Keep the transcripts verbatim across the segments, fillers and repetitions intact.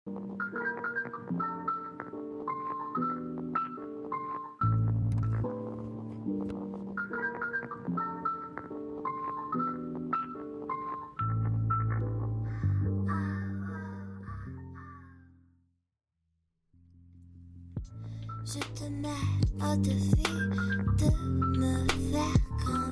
Je te mets au défi de me faire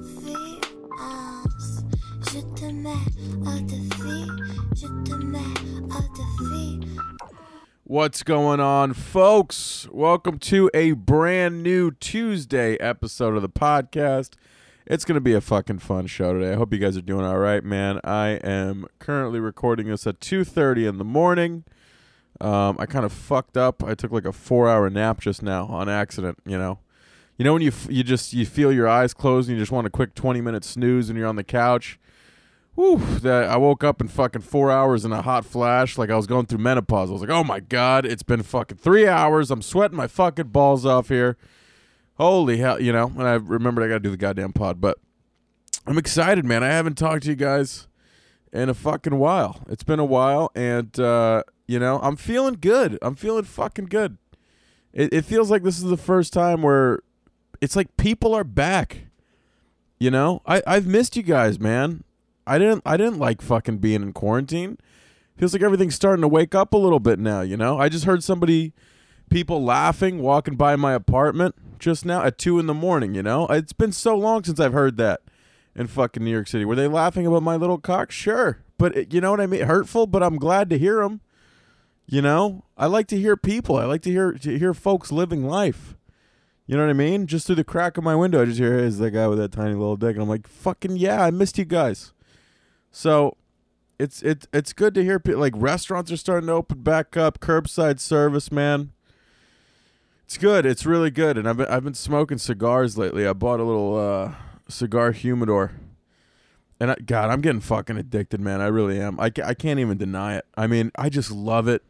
confiance. Je te mets au défi, je te mets au défi. What's going on, folks? Welcome to a brand new Tuesday episode of the podcast. It's going to be a fucking fun show today. I hope you guys are doing all right, man. I am currently recording this at two thirty in the morning. Um, I kind of fucked up. I took like a four-hour nap just now on accident, you know. You know when you f- you just you feel your eyes closed and you just want a quick twenty-minute snooze and you're on the couch? Whew, that I woke up in fucking four hours in a hot flash like I was going through menopause. I was like, oh my God, it's been fucking three hours. I'm sweating my fucking balls off here. Holy hell, you know. And I remembered I got to do the goddamn pod. But I'm excited, man. I haven't talked to you guys in a fucking while. It's been a while, and... uh You know, I'm feeling good. I'm feeling fucking good. It, it feels like this is the first time where it's like people are back. You know, I, I've missed you guys, man. I didn't I didn't like fucking being in quarantine. Feels like everything's starting to wake up a little bit now, you know? I just heard somebody, people laughing, walking by my apartment just now at two in the morning, you know? It's been so long since I've heard that in fucking New York City. Were they laughing about my little cock? Sure. But it, you know what I mean? Hurtful, but I'm glad to hear them. You know, I like to hear people. I like to hear to hear folks living life. You know what I mean? Just through the crack of my window, I just hear, hey, is that guy with that tiny little dick? And I'm like, fucking yeah, I missed you guys. So it's it's it's good to hear people. Like, restaurants are starting to open back up. Curbside service, man. It's good. It's really good. And I've been, I've been smoking cigars lately. I bought a little uh, cigar humidor. And I, God, I'm getting fucking addicted, man. I really am. I, I can't even deny it. I mean, I just love it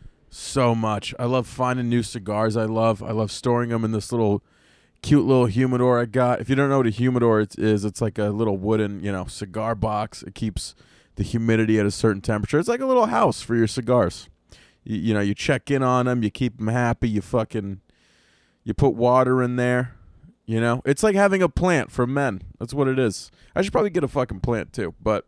so much. I love finding new cigars. I love I love storing them in this little cute little humidor I got. If you don't know what a humidor is, it's like a little wooden, you know, cigar box. It keeps the humidity at a certain temperature. It's like a little house for your cigars. You, you know, you check in on them, you keep them happy, you fucking, you put water in there. You know, it's like having a plant for men. That's what it is. I should probably get a fucking plant too. But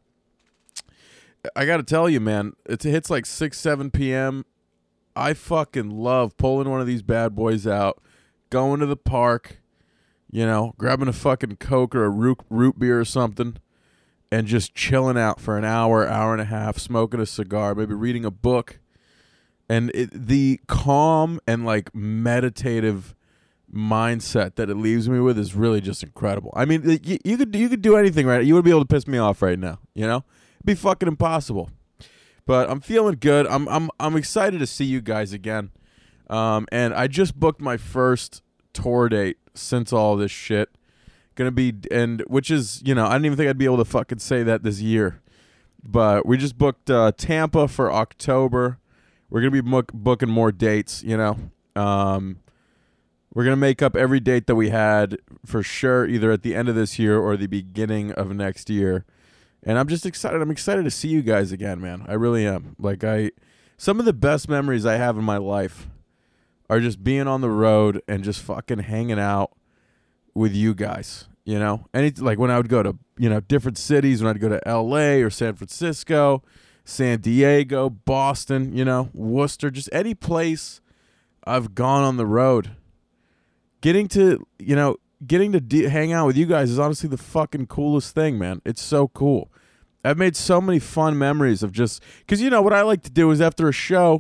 I got to tell you, man, it hits like six, seven p.m. I fucking love pulling one of these bad boys out, going to the park, you know, grabbing a fucking Coke or a root, root beer or something, and just chilling out for an hour, hour and a half, smoking a cigar, maybe reading a book. And it, the calm and like meditative mindset that it leaves me with is really just incredible. I mean, you, you could you could do anything, right? You would be able to piss me off right now, you know? It'd be fucking impossible. But I'm feeling good. I'm I'm I'm excited to see you guys again. Um, and I just booked my first tour date since all this shit. Gonna be and which is, you know, I didn't even think I'd be able to fucking say that this year. But we just booked uh, Tampa for October. We're gonna be book, booking more dates, you know. Um We're going to make up every date that we had for sure, either at the end of this year or the beginning of next year. And I'm just excited. I'm excited to see you guys again, man. I really am. Like, I, some of the best memories I have in my life are just being on the road and just fucking hanging out with you guys, you know? And it's like when I would go to, you know, different cities, when I'd go to L A or San Francisco, San Diego, Boston, you know, Worcester, just any place I've gone on the road. Getting to, you know, getting to de- hang out with you guys is honestly the fucking coolest thing, man. It's so cool. I've made so many fun memories of just, because, you know, what I like to do is after a show,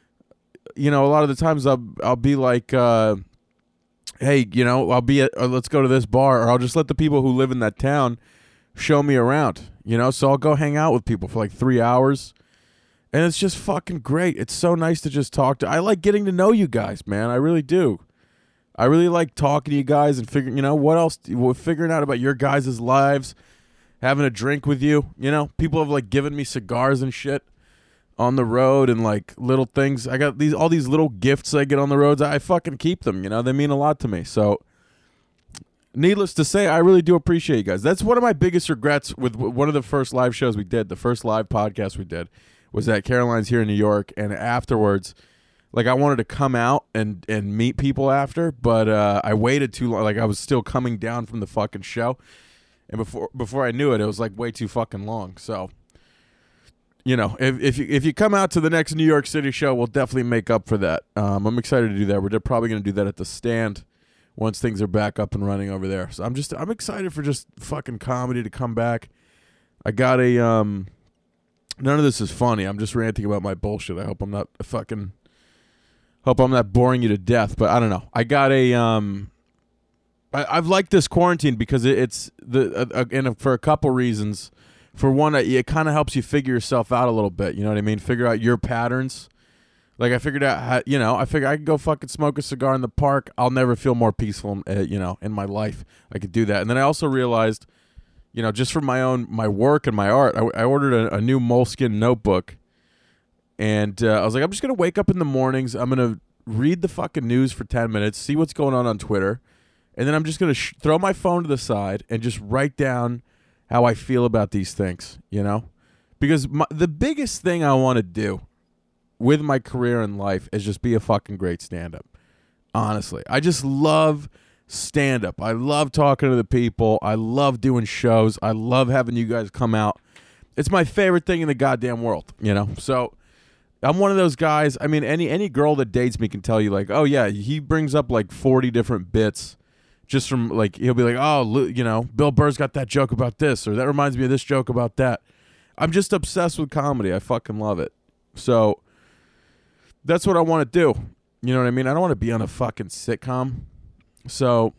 you know, a lot of the times I'll, I'll be like, uh, hey, you know, I'll be at, or let's go to this bar, or I'll just let the people who live in that town show me around, you know, so I'll go hang out with people for like three hours. And it's just fucking great. It's so nice to just talk to. I like getting to know you guys, man. I really do. I really like talking to you guys and figuring, you know, what else, we're figuring out about your guys' lives, having a drink with you. You know, people have like given me cigars and shit on the road and like little things. I got these, all these little gifts I get on the roads. I fucking keep them, you know, they mean a lot to me. So needless to say, I really do appreciate you guys. That's one of my biggest regrets with one of the first live shows we did, the first live podcast we did, was at Caroline's here in New York, and afterwards, like I wanted to come out and, and meet people after, but uh, I waited too long. Like I was still coming down from the fucking show, and before before I knew it, it was like way too fucking long. So, you know, if if you if you come out to the next New York City show, we'll definitely make up for that. Um, I'm excited to do that. We're probably going to do that at the Stand once things are back up and running over there. So I'm just I'm excited for just fucking comedy to come back. I got a um. None of this is funny. I'm just ranting about my bullshit. I hope I'm not fucking. Hope I'm not boring you to death, but I don't know. I got a um. I, I've liked this quarantine because it, it's the uh, and for a couple reasons. For one, it, it kind of helps you figure yourself out a little bit. You know what I mean? Figure out your patterns. Like I figured out how, you know, I figured I could go fucking smoke a cigar in the park. I'll never feel more peaceful, uh, you know, in my life. I could do that. And then I also realized, you know, just from my own, my work and my art, I, I ordered a, a new Moleskine notebook. And uh, I was like, I'm just going to wake up in the mornings. I'm going to read the fucking news for ten minutes, see what's going on on Twitter. And then I'm just going to sh- throw my phone to the side and just write down how I feel about these things, you know? Because my, the biggest thing I want to do with my career in life is just be a fucking great stand-up. Honestly. I just love stand-up. I love talking to the people. I love doing shows. I love having you guys come out. It's my favorite thing in the goddamn world, you know? So I'm one of those guys. I mean, any any girl that dates me can tell you, like, oh, yeah, he brings up, like, forty different bits just from, like, he'll be like, oh, you know, Bill Burr's got that joke about this, or that reminds me of this joke about that. I'm just obsessed with comedy. I fucking love it. So that's what I want to do. You know what I mean? I don't want to be on a fucking sitcom. So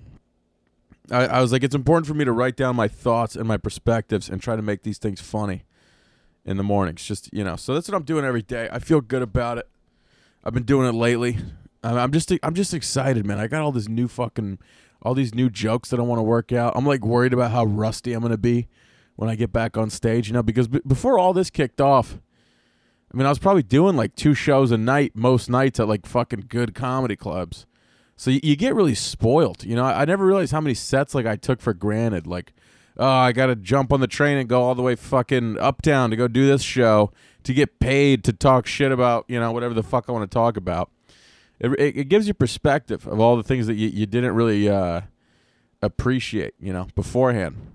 I, I was like, it's important for me to write down my thoughts and my perspectives and try to make these things funny in the mornings. Just, you know, so that's what I'm doing every day. I feel good about it. I've been doing it lately. I'm, I'm just, I'm just excited, man. I got all this new fucking, all these new jokes that I want to work out. I'm like worried about how rusty I'm going to be when I get back on stage, you know, because b- before all this kicked off, I mean, I was probably doing like two shows a night, most nights at like fucking good comedy clubs. So you, you get really spoiled. You know, I, I never realized how many sets like I took for granted. Like, oh, I got to jump on the train and go all the way fucking uptown to go do this show to get paid to talk shit about, you know, whatever the fuck I want to talk about. It, it, it gives you perspective of all the things that you, you didn't really uh, appreciate, you know, beforehand.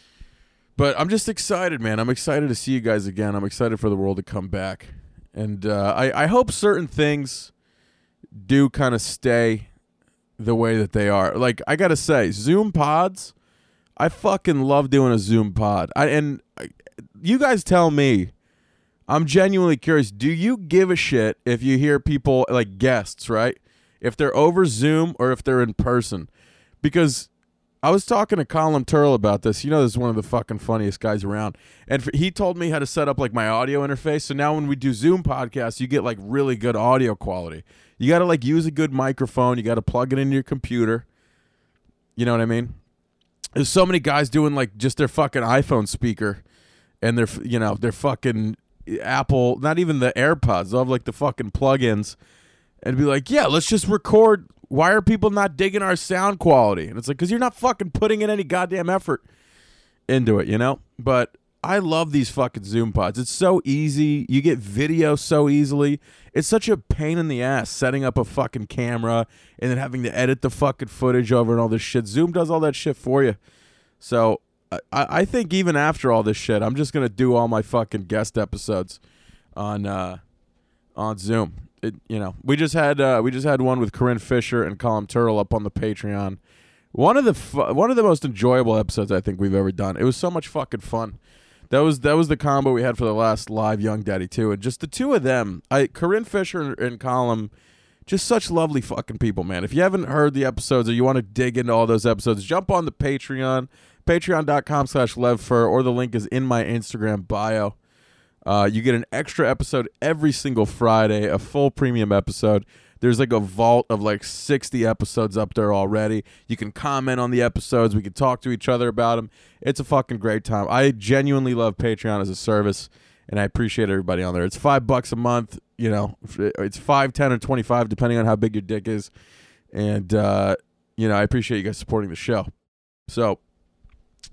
But I'm just excited, man. I'm excited to see you guys again. I'm excited for the world to come back. And uh, I, I hope certain things do kind of stay the way that they are. Like, I got to say, Zoom pods, I fucking love doing a Zoom pod. I, and you guys tell me, I'm genuinely curious, do you give a shit if you hear people, like guests, right? If they're over Zoom or if they're in person? Because I was talking to Colin Turl about this. You know, this is one of the fucking funniest guys around. And for, he told me how to set up like my audio interface. So now when we do Zoom podcasts, you get like really good audio quality. You got to like use a good microphone. You got to plug it into your computer. You know what I mean? There's so many guys doing like just their fucking iPhone speaker and their, you know, their fucking Apple, not even the AirPods. They'll have like the fucking plugins and be like, yeah, let's just record. Why are people not digging our sound quality? And it's like, because you're not fucking putting in any goddamn effort into it, you know? But I love these fucking Zoom pods. It's so easy. You get video so easily. It's such a pain in the ass setting up a fucking camera and then having to edit the fucking footage over and all this shit. Zoom does all that shit for you. So I, I think even after all this shit, I'm just going to do all my fucking guest episodes on uh, on Zoom. It, you know, we just had uh, we just had one with Corinne Fisher and Colin Turl up on the Patreon. One of the fu- one of the most enjoyable episodes I think we've ever done. It was so much fucking fun. That was that was the combo we had for the last live Young Daddy too, and just the two of them. I Corinne Fisher and Colin, just such lovely fucking people, man. If you haven't heard the episodes or you want to dig into all those episodes, jump on the Patreon, patreon dot com slash levfur, or the link is in my Instagram bio. Uh, you get an extra episode every single Friday, a full premium episode. There's like a vault of like sixty episodes up there already. You can comment on the episodes. We can talk to each other about them. It's a fucking great time. I genuinely love Patreon as a service, and I appreciate everybody on there. It's five bucks a month. You know, it's five, ten, or twenty-five, depending on how big your dick is. And, uh, you know, I appreciate you guys supporting the show. So,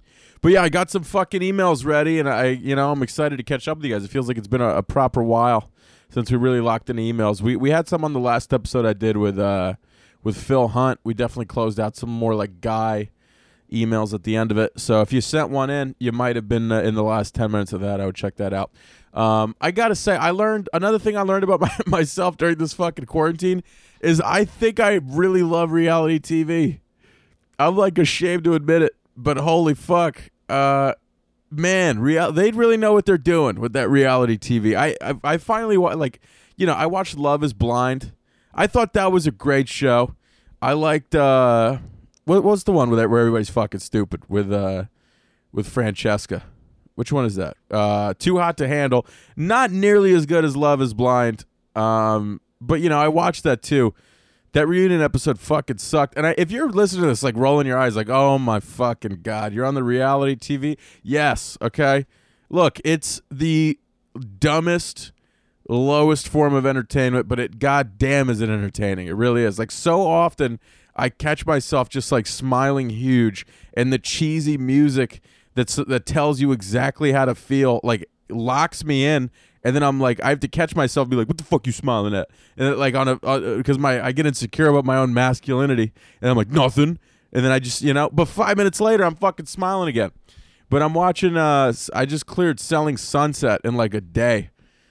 But yeah, I got some fucking emails ready, and I, you know, I'm excited to catch up with you guys. It feels like it's been a, a proper while since we really locked in emails. We we had some on the last episode I did with uh with Phil Hunt. We definitely closed out some more like guy emails at the end of it. So if you sent one in, you might have been uh, in the last ten minutes of that. I would check that out. Um, I gotta say, I learned another thing I learned about my, myself during this fucking quarantine is I think I really love reality T V. I'm like ashamed to admit it, but holy fuck. Uh, man, real they'd really know what they're doing with that reality T V. I I, I finally wa- like, you know, I watched Love Is Blind. I thought that was a great show. I liked uh, what was the one with that where everybody's fucking stupid with uh, with Francesca. Which one is that? Uh, Too Hot to Handle. Not nearly as good as Love Is Blind. Um, but you know, I watched that too. That reunion episode fucking sucked. And I, if you're listening to this, like rolling your eyes, like, oh my fucking God, you're on the reality T V? Yes, okay? Look, it's the dumbest, lowest form of entertainment, but it goddamn is it entertaining. It really is. Like, so often I catch myself just like smiling huge, and the cheesy music that's that tells you exactly how to feel, like, locks me in. And then I'm like, I have to catch myself and be like, what the fuck you smiling at? And it, like on a, because uh, my I get insecure about my own masculinity, and I'm like, nothing. And then I just, you know, but five minutes later, I'm fucking smiling again. But I'm watching, uh, I just cleared Selling Sunset in like a day.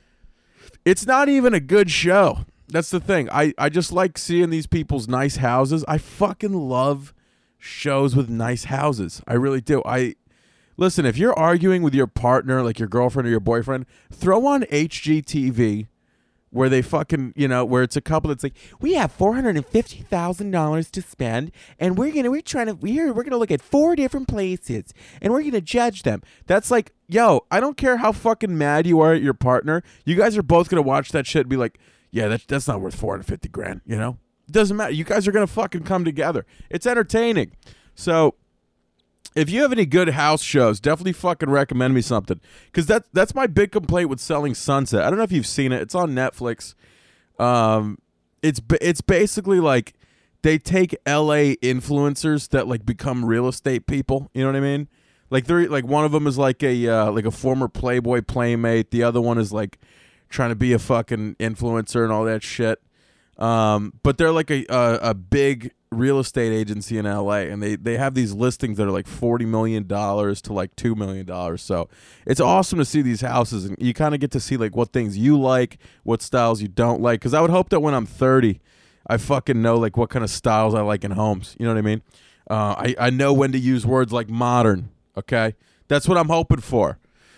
It's not even a good show. That's the thing. I, I just like seeing these people's nice houses. I fucking love shows with nice houses. I really do. I Listen, if you're arguing with your partner, like your girlfriend or your boyfriend, throw on H G T V where they fucking, you know, where it's a couple that's like, we have four hundred fifty thousand dollars to spend, and we're going to, we're trying to, we're, we're going to look at four different places, and we're going to judge them. That's like, yo, I don't care how fucking mad you are at your partner. You guys are both going to watch that shit and be like, yeah, that, that's not worth four hundred fifty grand, you know? It doesn't matter. You guys are going to fucking come together. It's entertaining. So, if you have any good house shows, definitely fucking recommend me something. Because that, that's my big complaint with Selling Sunset. I don't know if you've seen it. It's on Netflix. Um, it's it's basically like they take L A influencers that like become real estate people. You know what I mean? Like they're like one of them is like a uh, like a former Playboy playmate. The other one is like trying to be a fucking influencer and all that shit. Um, but they're like a a, a big real estate agency in L A, and they they have these listings that are like forty million dollars to like two million dollars. So it's awesome to see these houses, and you kind of get to see like what things you like, what styles you don't like. Because I would hope that when I'm thirty, I fucking know like what kind of styles I like in homes. You know what I mean? Uh, I I know when to use words like modern. Okay, that's what I'm hoping for.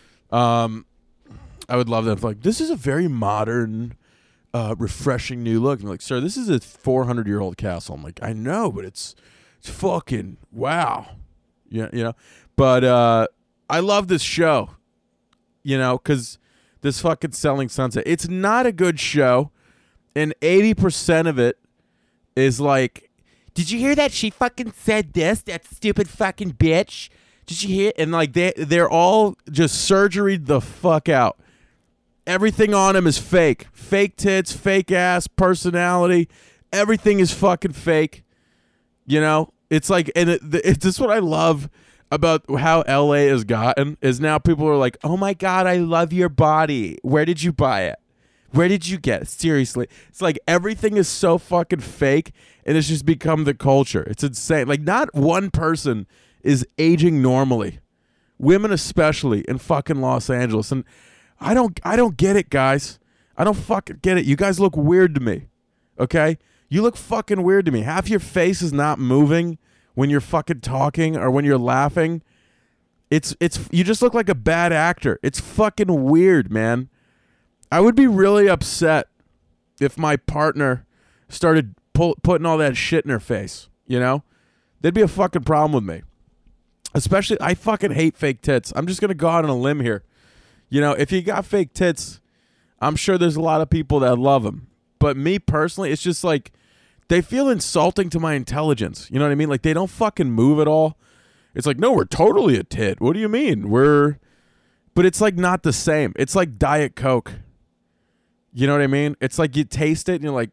Um, I would love that. Like, this is a very modern, Uh, refreshing new look. And like, sir, this is a four hundred year old castle. I'm like, I know, but it's it's fucking wow. Yeah, you know. But uh, I love this show, you know, because this fucking Selling Sunset. It's not a good show, and eighty percent of it is like, did you hear that she fucking said this? That stupid fucking bitch. Did you hear? And like they they're all just surgeried the fuck out. Everything on him is fake. Fake tits, fake ass, personality. Everything is fucking fake. You know? It's like, and it, it's just what I love about how L A has gotten, is now people are like, oh my God, I love your body. Where did you buy it? Where did you get it? Seriously. It's like everything is so fucking fake, and it's just become the culture. It's insane. Like, not one person is aging normally. Women especially in fucking Los Angeles. And I don't I don't get it, guys. I don't fucking get it. You guys look weird to me. Okay? You look fucking weird to me. Half your face is not moving when you're fucking talking or when you're laughing. It's it's you just look like a bad actor. It's fucking weird, man. I would be really upset if my partner started pull, putting all that shit in her face, you know? There'd be a fucking problem with me. Especially, I fucking hate fake tits. I'm just going to go out on a limb here. You know, if you got fake tits, I'm sure there's a lot of people that love them. But me personally, it's just like, they feel insulting to my intelligence. You know what I mean? Like, they don't fucking move at all. It's like, no, we're totally a tit. What do you mean? We're... But it's like not the same. It's like Diet Coke. You know what I mean? It's like you taste it and you're like,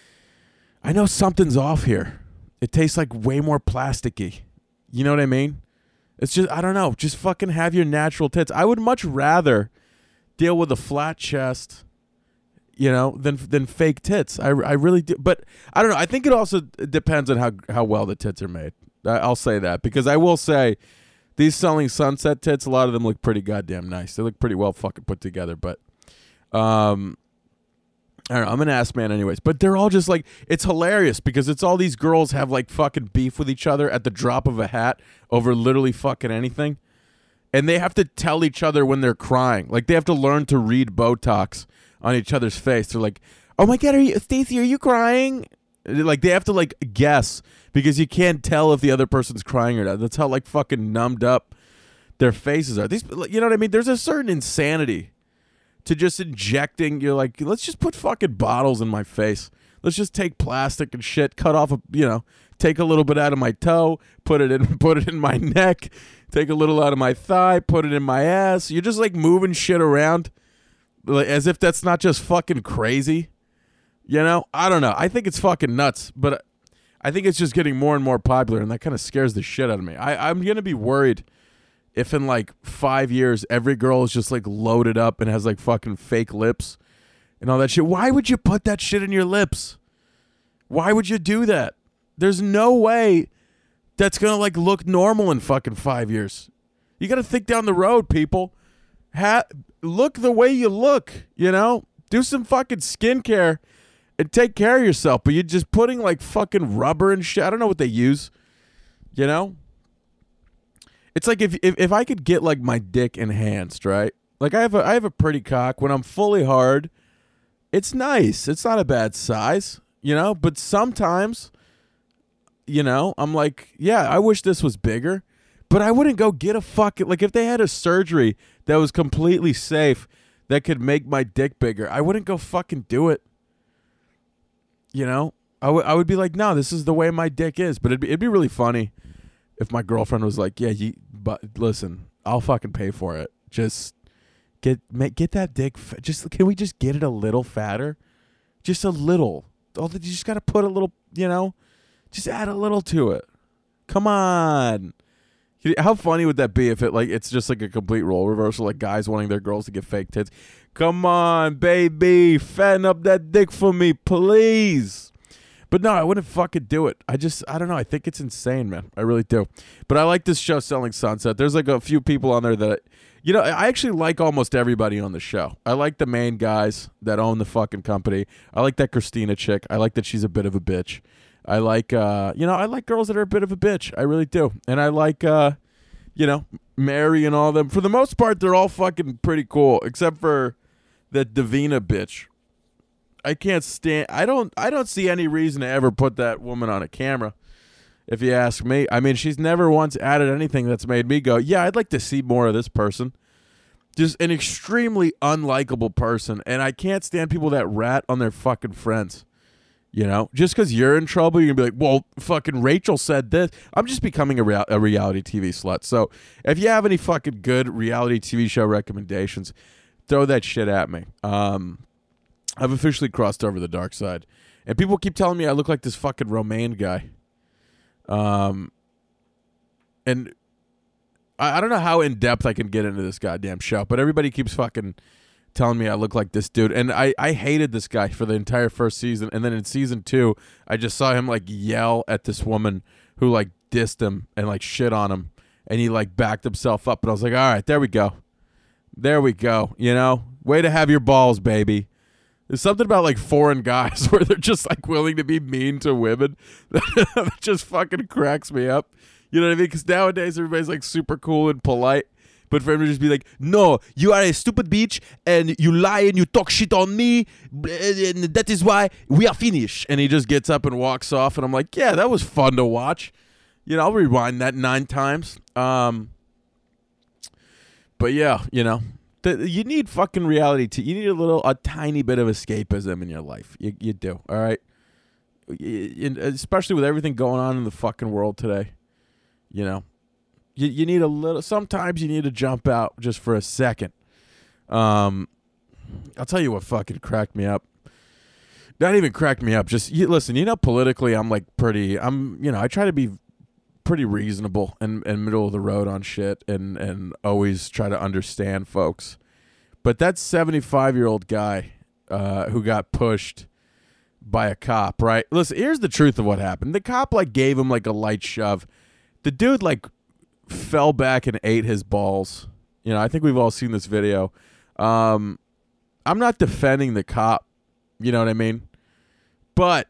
I know something's off here. It tastes like way more plasticky. You know what I mean? It's just, I don't know, just fucking have your natural tits. I would much rather deal with a flat chest, you know, than than fake tits. I, I really do. But I don't know. I think it also depends on how, how well the tits are made. I, I'll say that because I will say these Selling Sunset tits, a lot of them look pretty goddamn nice. They look pretty well fucking put together. But um, I don't know. I'm an ass man anyways. But they're all just like, it's hilarious because it's all these girls have like fucking beef with each other at the drop of a hat over literally fucking anything. And they have to tell each other when they're crying. Like they have to learn to read Botox on each other's face. They're like, "Oh my God, are you, Stacey, are you crying?" Like they have to like guess because you can't tell if the other person's crying or not. That's how like fucking numbed up their faces are. These, you know what I mean? There's a certain insanity to just injecting. You're like, let's just put fucking bottles in my face. Let's just take plastic and shit, cut off a, you know, take a little bit out of my toe, put it in, put it in my neck, take a little out of my thigh, put it in my ass. You're just like moving shit around, like, as if that's not just fucking crazy. You know, I don't know. I think it's fucking nuts, but I think it's just getting more and more popular, and that kind of scares the shit out of me. I, I'm gonna be worried if in like five years every girl is just like loaded up and has like fucking fake lips and all that shit. Why would you put that shit in your lips? Why would you do that? There's no way that's gonna like look normal in fucking five years. You gotta think down the road, people. Ha- look the way you look, you know? Do some fucking skincare and take care of yourself. But you're just putting like fucking rubber and shit. I don't know what they use, you know? It's like if, if if I could get like my dick enhanced, right? Like I have a I have a pretty cock. When I'm fully hard, it's nice. It's not a bad size, you know? But sometimes, you know, I'm like, yeah, I wish this was bigger. But I wouldn't go get a fucking, like if they had a surgery that was completely safe that could make my dick bigger, I wouldn't go fucking do it. You know? I would I would be like, no, this is the way my dick is. But it'd be, it'd be really funny if my girlfriend was like, yeah, you, but listen, I'll fucking pay for it. Just get make, get that dick, fa- just, can we just get it a little fatter? Just a little. Oh, you just got to put a little, you know, just add a little to it. Come on. How funny would that be if it like it's just like a complete role reversal, like guys wanting their girls to get fake tits? Come on, baby, fatten up that dick for me, please. But no, I wouldn't fucking do it. I just, I don't know. I think it's insane, man. I really do. But I like this show, Selling Sunset. There's like a few people on there that, you know, I actually like almost everybody on the show. I like the main guys that own the fucking company. I like that Christina chick. I like that she's a bit of a bitch. I like, uh, you know, I like girls that are a bit of a bitch. I really do. And I like, uh, you know, Mary and all them. For the most part, they're all fucking pretty cool, except for that Davina bitch. I can't stand, I don't, I don't see any reason to ever put that woman on a camera, if you ask me. I mean, she's never once added anything that's made me go, yeah, I'd like to see more of this person. Just an extremely unlikable person. And I can't stand people that rat on their fucking friends. You know, just because you're in trouble, you're going to be like, well, fucking Rachel said this. I'm just becoming a, rea- a reality T V slut. So if you have any fucking good reality T V show recommendations, throw that shit at me. Um, I've officially crossed over the dark side. And people keep telling me I look like this fucking Romaine guy. Um, and I, I don't know how in-depth I can get into this goddamn show, but everybody keeps fucking telling me I look like this dude. And I, I hated this guy for the entire first season. And then in season two, I just saw him like yell at this woman who like dissed him and like shit on him. And he like backed himself up. And I was like, all right, there we go. There we go. You know, way to have your balls, baby. There's something about like foreign guys where they're just like willing to be mean to women that just fucking cracks me up. You know what I mean? Because nowadays everybody's like super cool and polite. But for him to just be like, no, you are a stupid bitch, and you lie and you talk shit on me, and that is why we are finished. And he just gets up and walks off, and I'm like, yeah, that was fun to watch. You know, I'll rewind that nine times. Um, but yeah, you know, the, you need fucking reality. T- you need a little, a tiny bit of escapism in your life. You, you do, all right? You, especially with everything going on in the fucking world today, you know. You you need a little. Sometimes you need to jump out just for a second. Um, I'll tell you what fucking cracked me up. Not even cracked me up. Just you, listen. You know, politically, I'm like pretty. I'm you know I try to be pretty reasonable and, and middle of the road on shit and, and always try to understand folks. But that seventy-five-year-old guy uh, who got pushed by a cop, right? Listen, here's the truth of what happened. The cop, like, gave him, like, a light shove. The dude, like, fell back and ate his balls. You know, I think we've all seen this video. Um, I'm not defending the cop. You know what I mean? But,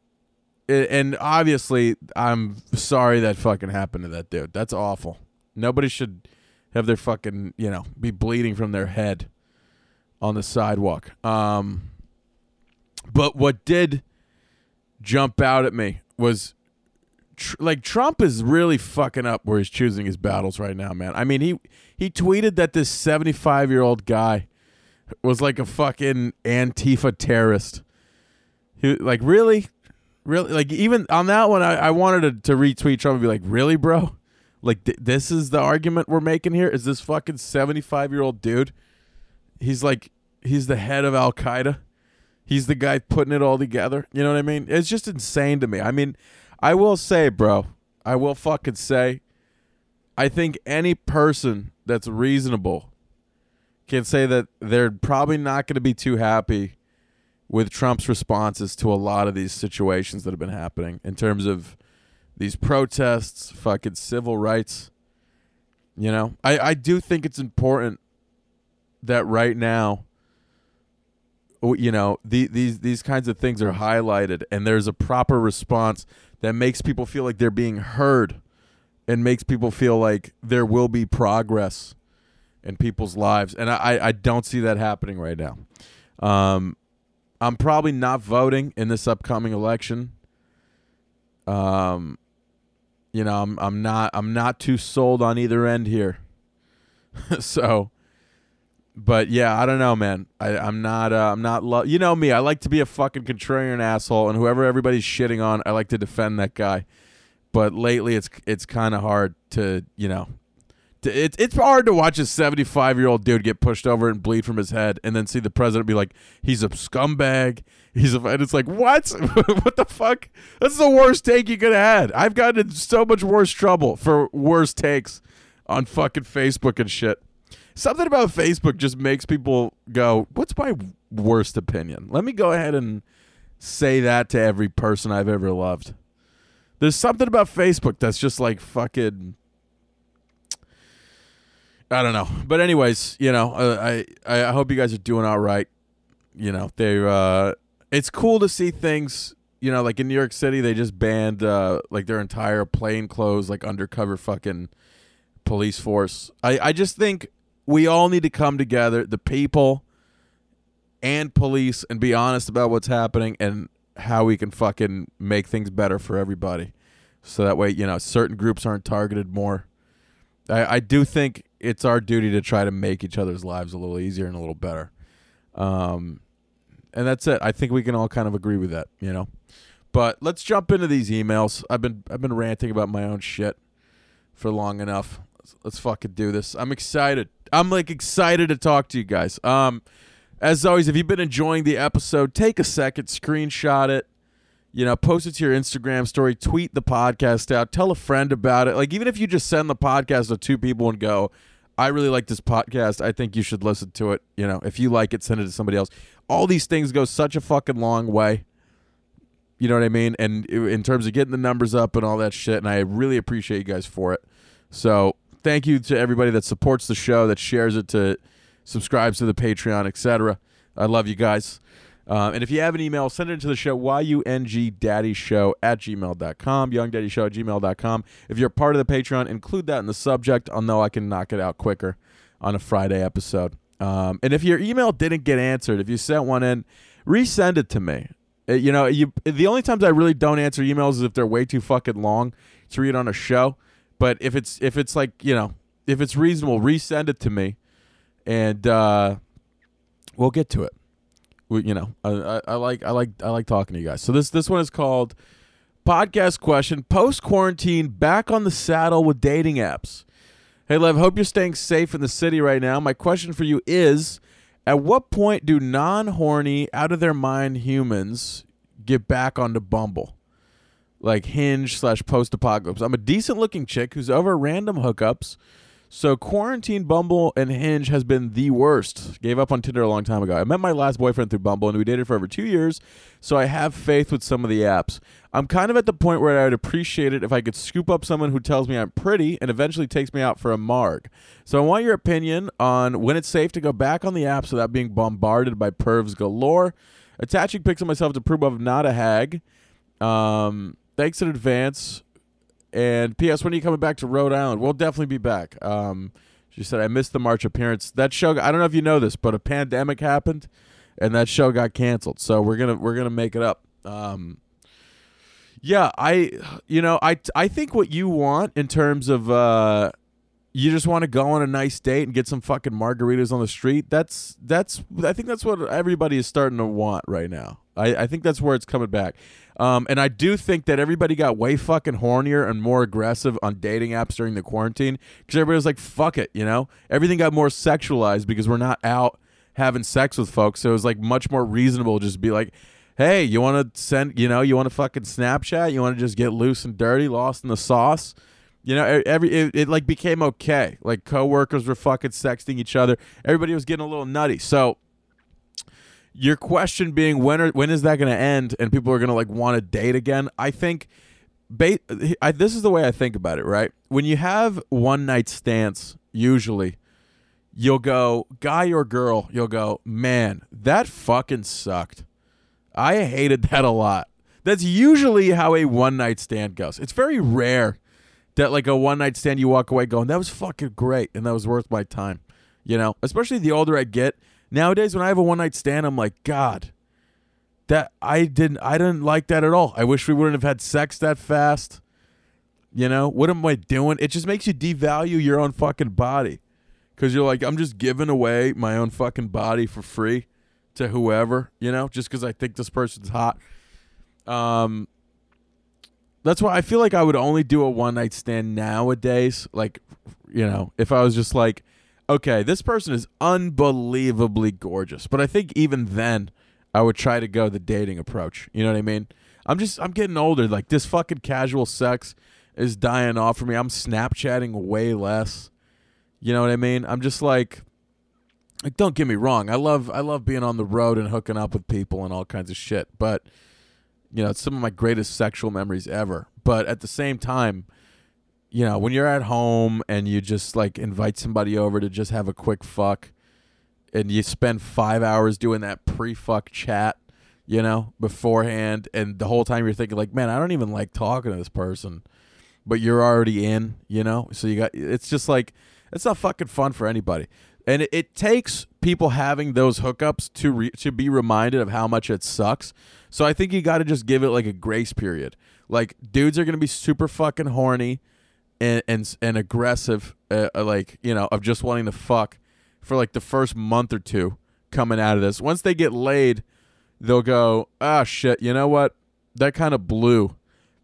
and obviously, I'm sorry that fucking happened to that dude. That's awful. Nobody should have their fucking, you know, be bleeding from their head on the sidewalk. Um, but what did jump out at me was, tr- like, Trump is really fucking up where he's choosing his battles right now, man. I mean, he, he tweeted that this seventy-five-year-old guy was like a fucking Antifa terrorist. He, like, really? Really? Like, even on that one, I, I wanted to, to retweet Trump and be like, really, bro? Like, th- this is the argument we're making here? Is this fucking seventy-five-year-old dude? He's like, he's the head of Al-Qaeda. He's the guy putting it all together. You know what I mean? It's just insane to me. I mean, I will say, bro, I will fucking say, I think any person that's reasonable can say that they're probably not going to be too happy with Trump's responses to a lot of these situations that have been happening in terms of these protests, fucking civil rights. You know, I, I do think it's important that right now, you know, the, these these kinds of things are highlighted and there's a proper response that makes people feel like they're being heard and makes people feel like there will be progress in people's lives. And I, I don't see that happening right now. Um, I'm probably not voting in this upcoming election. Um, you know, I'm I'm not I'm not too sold on either end here. so, but yeah, I don't know, man. I I'm not uh, I'm not lo- you know me. I like to be a fucking contrarian asshole, and whoever everybody's shitting on, I like to defend that guy. But lately, it's it's kind of hard to you know. It's it's hard to watch a seventy-five-year-old dude get pushed over and bleed from his head and then see the president be like, he's a scumbag. He's a, and it's like, what? What the fuck? That's the worst take you could have had. I've gotten in so much worse trouble for worse takes on fucking Facebook and shit. Something about Facebook just makes people go, what's my worst opinion? Let me go ahead and say that to every person I've ever loved. There's something about Facebook that's just like fucking... I don't know. But anyways, you know, uh, I, I hope you guys are doing all right. You know, they uh, it's cool to see things, you know, like in New York City, they just banned uh, like their entire plainclothes, like undercover fucking police force. I, I just think we all need to come together, the people and police, and be honest about what's happening and how we can fucking make things better for everybody. So that way, you know, certain groups aren't targeted more. I, I do think it's our duty to try to make each other's lives a little easier and a little better. Um, and that's it. I think we can all kind of agree with that, you know. But let's jump into these emails. I've been I've been ranting about my own shit for long enough. Let's, let's fucking do this. I'm excited. I'm like excited to talk to you guys. Um, as always, if you've been enjoying the episode, take a second, screenshot it. You know, post it to your Instagram story, tweet the podcast out, tell a friend about it. Like, even if you just send the podcast to two people and go, I really like this podcast, I think you should listen to it. You know, if you like it, send it to somebody else. All these things go such a fucking long way. You know what I mean? And in terms of getting the numbers up and all that shit, and I really appreciate you guys for it. So thank you to everybody that supports the show, that shares it, to subscribes to the Patreon, et cetera. I love you guys. Uh, and if you have an email, send it to the show, Y U N G Daddy Show at gmail dot com, young daddy show at gmail dot com. If you're part of the Patreon, include that in the subject. I'll know I can knock it out quicker on a Friday episode. Um, and if your email didn't get answered, if you sent one in, resend it to me. Uh, you know, you the only times I really don't answer emails is if they're way too fucking long to read on a show. But if it's if it's like, you know, if it's reasonable, resend it to me, and uh, we'll get to it. We, you know, I, I, I like I like I like talking to you guys. So this this one is called Podcast Question: Post Quarantine, back on the saddle with dating apps. Hey, Lev, hope you're staying safe in the city right now. My question for you is: at what point do non-horny, out of their mind humans get back onto Bumble? like Hinge slash post-apocalypse. I'm a decent-looking chick who's over random hookups. So quarantine, Bumble, and Hinge has been the worst. Gave up on Tinder a long time ago. I met my last boyfriend through Bumble, and we dated for over two years, so I have faith with some of the apps. I'm kind of at the point where I would appreciate it if I could scoop up someone who tells me I'm pretty and eventually takes me out for a marg. So I want your opinion on when it's safe to go back on the apps without being bombarded by pervs galore. Attaching pics of myself to prove I'm not a hag. Um, thanks in advance. And P S when are you coming back to Rhode Island? We'll definitely be back. Um, she said, I missed the March appearance. That show, I don't know if you know this, but a pandemic happened, and that show got canceled. So we're gonna we're gonna make it up. Um, yeah, I you know I I think what you want in terms of uh, you just want to go on a nice date and get some fucking margaritas on the street. That's that's I think that's what everybody is starting to want right now. I, I think that's where it's coming back. Um, and I do think that everybody got way fucking hornier and more aggressive on dating apps during the quarantine because everybody was like, fuck it, you know? Everything got more sexualized because we're not out having sex with folks. So it was like much more reasonable to just be like, hey, you want to send, you know, you want to fucking Snapchat? You want to just get loose and dirty, lost in the sauce? You know, every it, it like became okay. Like coworkers were fucking sexting each other. Everybody was getting a little nutty. So your question being when are when is that going to end and people are going to like want to date again? I think ba- I, this is the way I think about it, right? When you have one night stands, usually you'll go guy or girl, you'll go, man, that fucking sucked. I hated that a lot. That's usually how a one night stand goes. It's very rare that like a one night stand you walk away going, that was fucking great and that was worth my time. You know, especially the older I get. Nowadays, when I have a one-night stand, I'm like, God, that I didn't, I didn't like that at all. I wish we wouldn't have had sex that fast. You know, what am I doing? It just makes you devalue your own fucking body, because you're like, I'm just giving away my own fucking body for free to whoever, you know, just because I think this person's hot. Um, that's why I feel like I would only do a one-night stand nowadays. Like, you know, if I was just like, okay, this person is unbelievably gorgeous. But I think even then, I would try to go the dating approach. You know what I mean? I'm just, I'm getting older. Like, this fucking casual sex is dying off for me. I'm Snapchatting way less. You know what I mean? I'm just like, like, don't get me wrong. I love, I love being on the road and hooking up with people and all kinds of shit. But, you know, it's some of my greatest sexual memories ever. But at the same time, you know, when you're at home and you just like invite somebody over to just have a quick fuck and you spend five hours doing that pre-fuck chat, you know, beforehand, and the whole time you're thinking like, man, I don't even like talking to this person, but you're already in, you know? So you got, it's just like, it's not fucking fun for anybody. And it, it takes people having those hookups to re, to be reminded of how much it sucks. So I think you got to just give it like a grace period. Like, dudes are going to be super fucking horny And, and and aggressive, uh, like, you know, of just wanting to fuck for like the first month or two coming out of this. Once they get laid, they'll go, ah, shit, you know what? That kind of blew.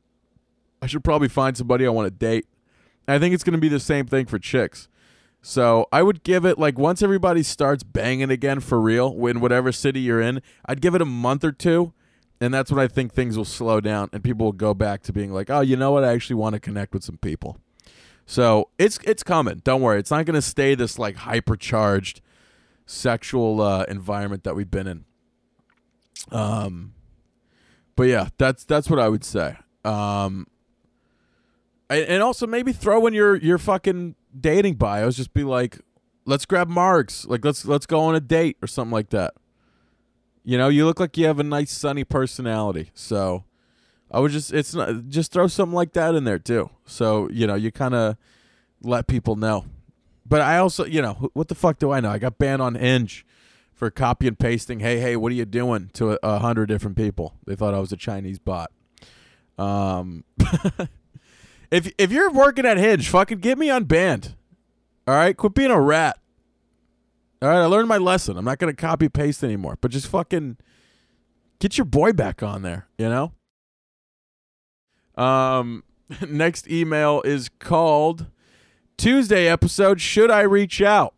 I should probably find somebody I want to date. And I think it's going to be the same thing for chicks. So I would give it, like, once everybody starts banging again for real, in whatever city you're in, I'd give it a month or two. And that's when I think things will slow down and people will go back to being like, oh, you know what? I actually want to connect with some people. So it's it's coming. Don't worry. It's not going to stay this like hypercharged sexual uh, environment that we've been in. Um, but yeah, that's that's what I would say. Um, and, and also maybe throw in your your fucking dating bios. Just be like, let's grab margs. Like let's let's go on a date or something like that. You know, you look like you have a nice sunny personality. So I would just, it's not, just throw something like that in there too. So, you know, you kind of let people know. But I also, you know, what the fuck do I know? I got banned on Hinge for copy and pasting, hey, hey, what are you doing, to a, a hundred different people. They thought I was a Chinese bot. Um, if if you're working at Hinge, fucking get me unbanned. All right? Quit being a rat. All right? I learned my lesson. I'm not going to copy paste anymore. But just fucking get your boy back on there, you know? Um, next email is called Tuesday episode, Should I Reach Out?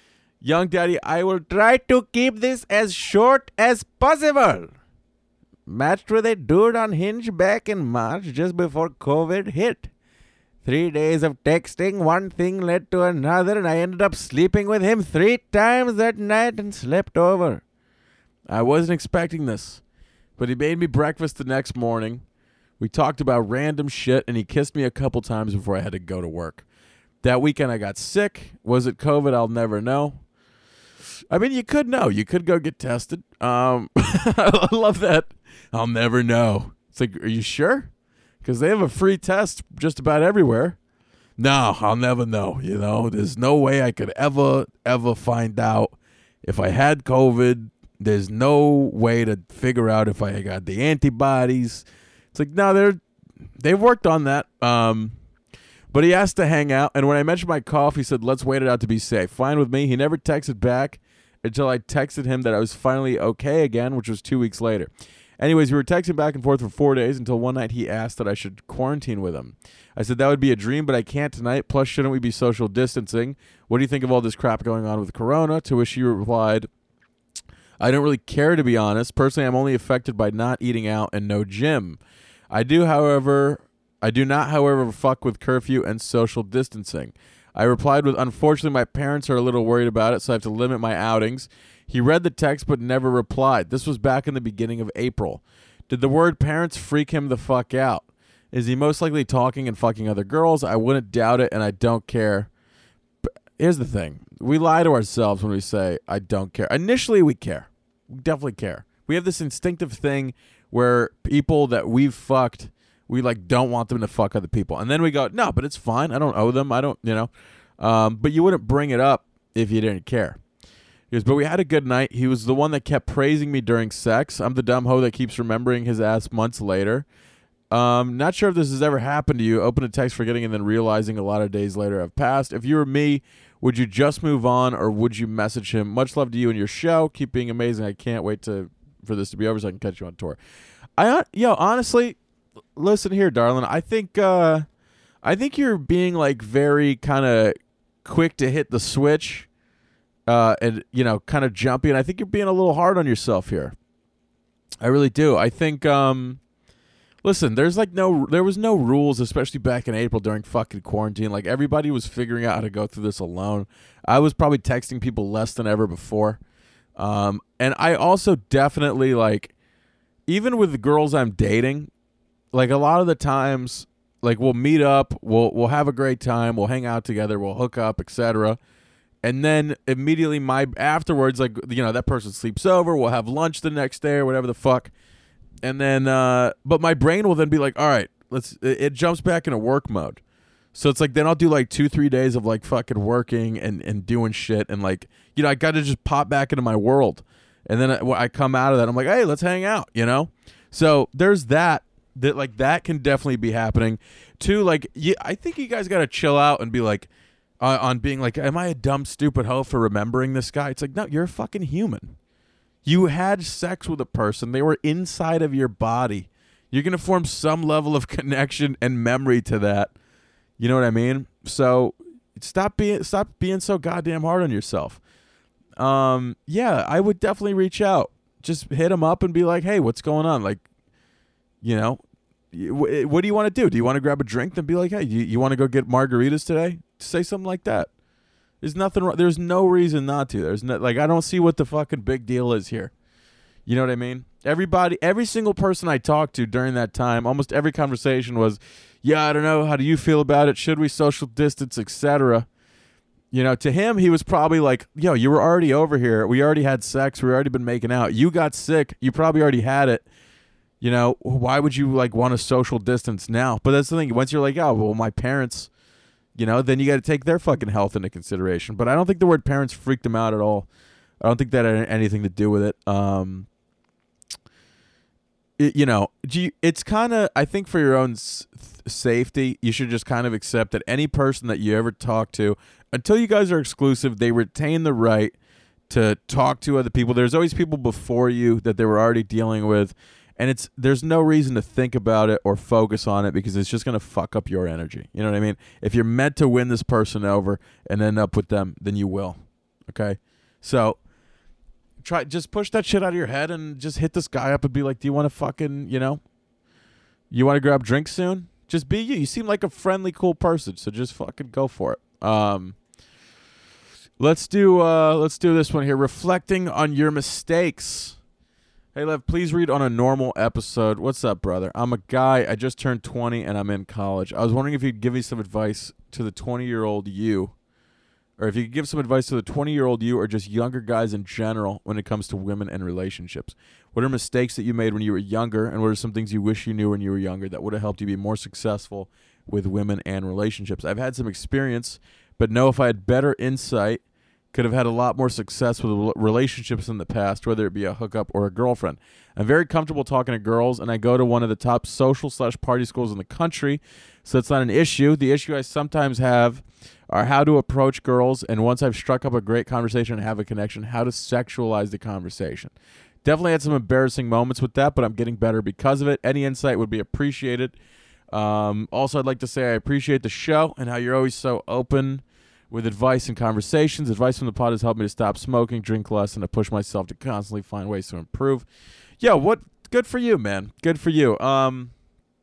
Young Daddy, I will try to keep this as short as possible. Matched with a dude on Hinge back in March just before COVID hit. Three days of texting, one thing led to another, and I ended up sleeping with him three times that night and slept over. I wasn't expecting this, but he made me breakfast the next morning. We talked about random shit, and he kissed me a couple times before I had to go to work. That weekend I got sick. Was it COVID? I'll never know. I mean, you could know. You could go get tested. Um, I love that. I'll never know. It's like, are you sure? Because they have a free test just about everywhere. No, I'll never know. You know, there's no way I could ever, ever find out if I had COVID. There's no way to figure out if I got the antibodies. It's like, no, they're, they've worked on that. Um, but he asked to hang out. And when I mentioned my cough, he said, let's wait it out to be safe. Fine with me. He never texted back until I texted him that I was finally okay again, which was two weeks later. Anyways, we were texting back and forth for four days until one night he asked that I should quarantine with him. I said that would be a dream, but I can't tonight. Plus, shouldn't we be social distancing? What do you think of all this crap going on with Corona? To which he replied, I don't really care, to be honest. Personally, I'm only affected by not eating out and no gym. I do, however, I do not, however, fuck with curfew and social distancing. I replied with, unfortunately, my parents are a little worried about it, so I have to limit my outings. He read the text but never replied. This was back in the beginning of April. Did the word parents freak him the fuck out? Is he most likely talking and fucking other girls? I wouldn't doubt it, and I don't care. But here's the thing. We lie to ourselves when we say, I don't care. Initially, we care. We definitely care. We have this instinctive thing where people that we've fucked, we like don't want them to fuck other people. And then we go, no, but it's fine. I don't owe them. I don't, you know. Um, but you wouldn't bring it up if you didn't care. He goes, but we had a good night. He was the one that kept praising me during sex. I'm the dumb hoe that keeps remembering his ass months later. Um, not sure if this has ever happened to you. Open a text forgetting and then realizing a lot of days later have passed. If you were me, would you just move on or would you message him? Much love to you and your show. Keep being amazing. I can't wait to for this to be over so I can catch you on tour. I, yo, honestly, listen here, darling. I think, uh, I think you're being like very kind of quick to hit the switch. Uh, and, you know, kind of jumpy. And I think you're being a little hard on yourself here. I really do. I think, um, listen, there's like no, there was no rules, especially back in April during fucking quarantine. Like everybody was figuring out how to go through this alone. I was probably texting people less than ever before. Um, and I also definitely like, even with the girls I'm dating, like a lot of the times, like we'll meet up, we'll, we'll have a great time, we'll hang out together, we'll hook up, et cetera. And then immediately my afterwards, like, you know, that person sleeps over. We'll have lunch the next day or whatever the fuck. And then, uh, but my brain will then be like, all right, let's, it, it jumps back into work mode. So it's like, then I'll do like two, three days of like fucking working and, and doing shit. And like, you know, I got to just pop back into my world. And then I, I come out of that. I'm like, hey, let's hang out, you know? So there's that, that like, that can definitely be happening. Two, like, yeah, I think you guys got to chill out and be like, Uh, on being like, am I a dumb, stupid hoe for remembering this guy? It's like, no, you're a fucking human. You had sex with a person. They were inside of your body. You're going to form some level of connection and memory to that. You know what I mean? So stop being stop being so goddamn hard on yourself. Um, yeah, I would definitely reach out. Just hit him up and be like, hey, what's going on? Like, you know, what do you want to do? Do you want to grab a drink? Then be like, hey, you, you want to go get margaritas today? Say something like that. There's nothing wrong. There's no reason not to. There's no, like, I don't see what the fucking big deal is here. You know what I mean? Everybody, every single person I talked to during that time, almost every conversation was, yeah, I don't know. How do you feel about it? Should we social distance, et cetera? You know, to him, he was probably like, yo, you were already over here. We already had sex. We already been making out. You got sick. You probably already had it. You know, why would you like want to social distance now? But that's the thing. Once you're like, oh, well, my parents, you know, then you got to take their fucking health into consideration. But I don't think the word parents freaked him out at all. I don't think that had anything to do with it. Um, it, you know, it's kind of, I think for your own s- safety, you should just kind of accept that any person that you ever talk to, until you guys are exclusive, they retain the right to talk to other people. There's always people before you that they were already dealing with. And it's there's no reason to think about it or focus on it because it's just going to fuck up your energy. You know what I mean? If you're meant to win this person over and end up with them, then you will. Okay? So try just push that shit out of your head and just hit this guy up and be like, do you want to fucking, you know, you want to grab drinks soon? Just be you. You seem like a friendly, cool person, so just fucking go for it. Um, let's do uh, let's do this one here. Reflecting on your mistakes. Hey, Lev, please read on a normal episode. What's up, brother? I'm a guy. I just turned twenty, and I'm in college. I was wondering if you'd give me some advice to the twenty-year-old you, or if you could give some advice to the twenty-year-old you or just younger guys in general when it comes to women and relationships. What are mistakes that you made when you were younger, and what are some things you wish you knew when you were younger that would have helped you be more successful with women and relationships? I've had some experience, but know if I had better insight, could have had a lot more success with relationships in the past, whether it be a hookup or a girlfriend. I'm very comfortable talking to girls, and I go to one of the top social slash party schools in the country, so it's not an issue. The issue I sometimes have are how to approach girls, and once I've struck up a great conversation and have a connection, how to sexualize the conversation. Definitely had some embarrassing moments with that, but I'm getting better because of it. Any insight would be appreciated. Um, also, I'd like to say I appreciate the show and how you're always so open with advice and conversations. Advice from the pod has helped me to stop smoking, drink less, and to push myself to constantly find ways to improve. Yeah, what? Good for you, man. Good for you. Um,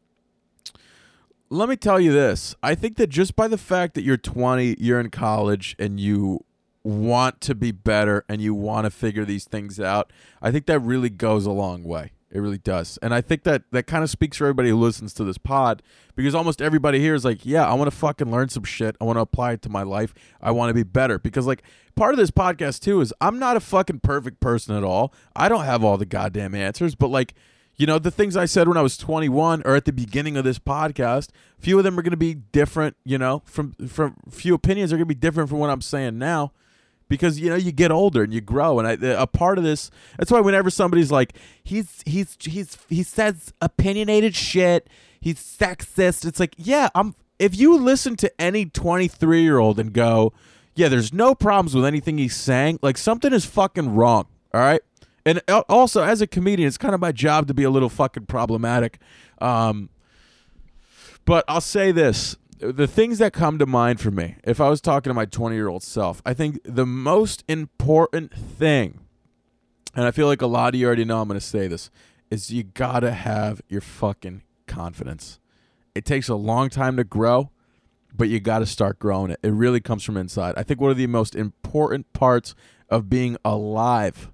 let me tell you this. I think that just by the fact that you're twenty, you're in college, and you want to be better and you want to figure these things out, I think that really goes a long way. It really does. And I think that that kind of speaks for everybody who listens to this pod, because almost everybody here is like, yeah, I want to fucking learn some shit. I want to apply it to my life. I want to be better. Because, like, part of this podcast, too, is I'm not a fucking perfect person at all. I don't have all the goddamn answers. But, like, you know, the things I said when I was twenty-one or at the beginning of this podcast, a few of them are going to be different, you know, from, from few opinions are going to be different from what I'm saying now. Because, you know, you get older and you grow. And I, a part of this, that's why whenever somebody's like, he's, he's, he's, he says opinionated shit, he's sexist. It's like, yeah, I'm, if you listen to any twenty-three year old and go, yeah, there's no problems with anything he's saying, like something is fucking wrong. All right. And also as a comedian, it's kind of my job to be a little fucking problematic. Um, but I'll say this. The things that come to mind for me, if I was talking to my twenty-year-old self, I think the most important thing, and I feel like a lot of you already know I'm going to say this, is you got to have your fucking confidence. It takes a long time to grow, but you got to start growing it. It really comes from inside. I think one of the most important parts of being alive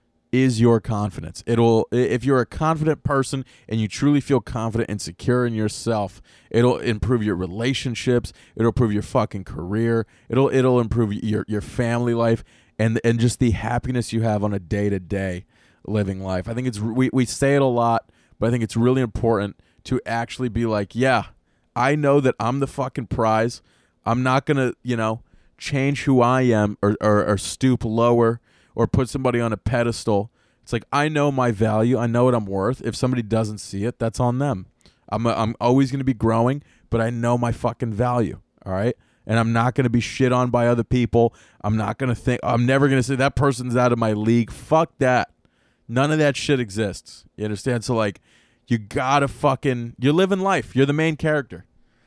is your confidence. It'll, if you're a confident person and you truly feel confident and secure in yourself, it'll improve your relationships. It'll improve your fucking career. It'll, it'll improve your, your family life and, and just the happiness you have on a day to day living life. I think it's, we, we say it a lot, but I think it's really important to actually be like, yeah, I know that I'm the fucking prize. I'm not going to, you know, change who I am or, or, or stoop lower or put somebody on a pedestal. It's like, I know my value. I know what I'm worth. If somebody doesn't see it, that's on them. I'm a, I'm always going to be growing, but I know my fucking value, all right? And I'm not going to be shit on by other people. I'm not going to think, I'm never going to say that person's out of my league. Fuck that. None of that shit exists. You understand? So, like, you got to fucking, you're living life. You're the main character.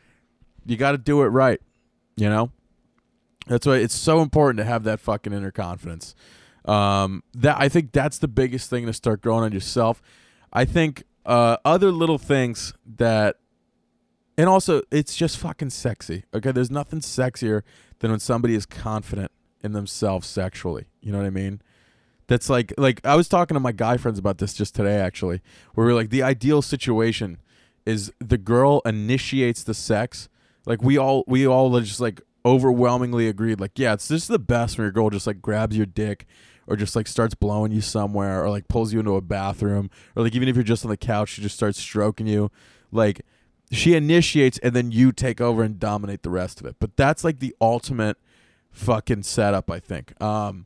You got to do it right, you know? That's why it's so important to have that fucking inner confidence. Um, that I think that's the biggest thing to start growing on yourself. I think uh, other little things that, and also it's just fucking sexy. Okay, there's nothing sexier than when somebody is confident in themselves sexually. You know what I mean? That's like, like I was talking to my guy friends about this just today, actually, where we're like, the ideal situation is the girl initiates the sex. Like we all, we all just like overwhelmingly agreed, like, yeah, it's just the best when your girl just like grabs your dick or just like starts blowing you somewhere or like pulls you into a bathroom or like even if you're just on the couch, she just starts stroking you. Like she initiates and then you take over and dominate the rest of it. But that's like the ultimate fucking setup, I think. Um,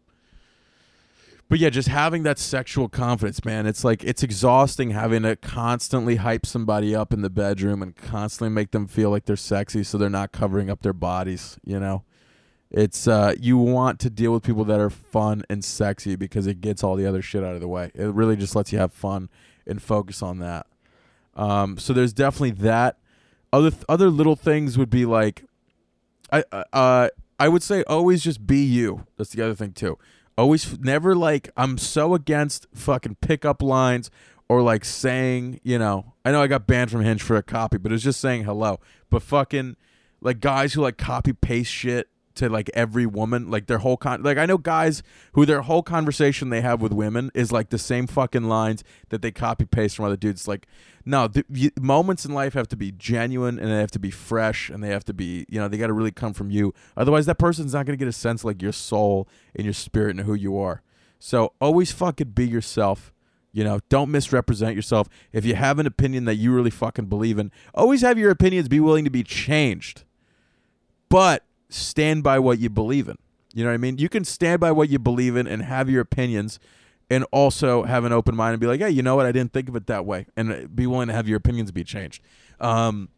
But yeah, just having that sexual confidence, man, it's like, it's exhausting having to constantly hype somebody up in the bedroom and constantly make them feel like they're sexy so they're not covering up their bodies, you know? It's, uh, you want to deal with people that are fun and sexy because it gets all the other shit out of the way. It really just lets you have fun and focus on that. Um, so there's definitely that. Other, th- other little things would be like, I, uh, I would say always just be you. That's the other thing too. Always, f- never like, I'm so against fucking pickup lines or like saying, you know, I know I got banned from Hinge for a copy, but it was just saying hello. But fucking, like guys who like copy paste shit to like every woman, like their whole con, like I know guys who their whole conversation they have with women is like the same fucking lines that they copy paste from other dudes. Like, no, the, you, moments in life have to be genuine and they have to be fresh and they have to be, you know, they got to really come from you. Otherwise, that person's not gonna get a sense like your soul and your spirit and who you are. So always fucking be yourself. You know, don't misrepresent yourself. If you have an opinion that you really fucking believe in, always have your opinions be willing to be changed. But stand by what you believe in. You know what I mean? You can stand by what you believe in and have your opinions and also have an open mind and be like, hey, you know what? I didn't think of it that way. And be willing to have your opinions be changed. Um,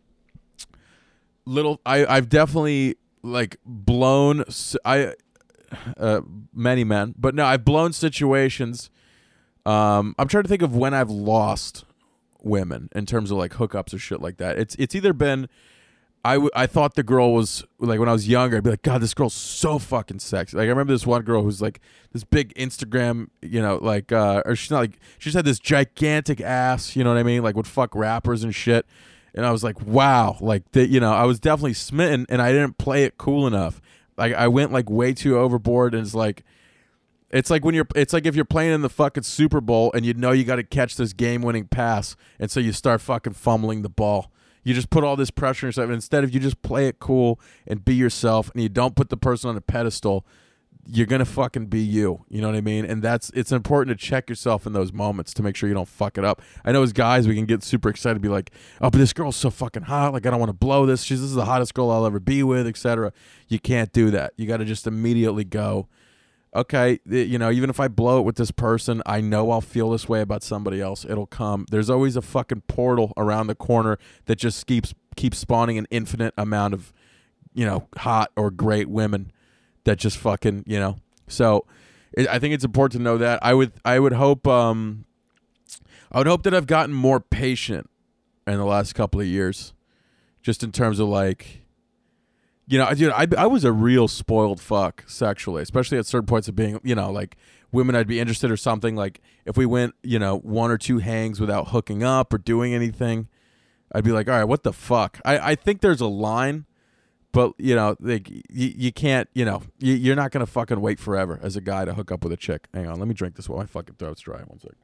little, I, I've definitely like blown, I, uh, many men, but no, I've blown situations. Um, I'm trying to think of when I've lost women in terms of like hookups or shit like that. It's, it's either been, I, w- I thought the girl was, like, when I was younger, I'd be like, God, this girl's so fucking sexy. Like, I remember this one girl who's, like, this big Instagram, you know, like, uh, or she's not, like, she just had this gigantic ass, you know what I mean? Like, would fuck rappers and shit. And I was like, wow. Like, the, you know, I was definitely smitten, and I didn't play it cool enough. Like, I went, like, way too overboard, and it's like, it's like when you're, it's like if you're playing in the fucking Super Bowl, and you know you got to catch this game-winning pass, and so you start fucking fumbling the ball. You just put all this pressure on yourself. And instead of you just play it cool and be yourself and you don't put the person on a pedestal, you're going to fucking be you. You know what I mean? And that's, it's important to check yourself in those moments to make sure you don't fuck it up. I know as guys, we can get super excited to be like, oh, but this girl's so fucking hot. Like, I don't want to blow this. She's, this is the hottest girl I'll ever be with, et cetera. You can't do that. You got to just immediately go, okay, you know, even if I blow it with this person, I know I'll feel this way about somebody else. It'll come. There's always a fucking portal around the corner that just keeps keeps spawning an infinite amount of, you know, hot or great women that just fucking, you know. So it, I think it's important to know that. I would I would hope um I would hope that I've gotten more patient in the last couple of years, just in terms of like, you know, dude, I, I was a real spoiled fuck sexually, especially at certain points of being, you know, like women I'd be interested or something. Like if we went, you know, one or two hangs without hooking up or doing anything, I'd be like, all right, what the fuck? I, I think there's a line, but, you know, like you, you can't, you know, you, you're not going to fucking wait forever as a guy to hook up with a chick. Hang on, let me drink this while my fucking throat's dry. One sec.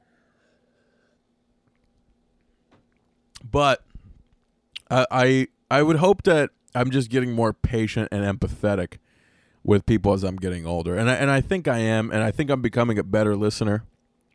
But uh, I I would hope that I'm just getting more patient and empathetic with people as I'm getting older. And I, and I think I am, and I think I'm becoming a better listener.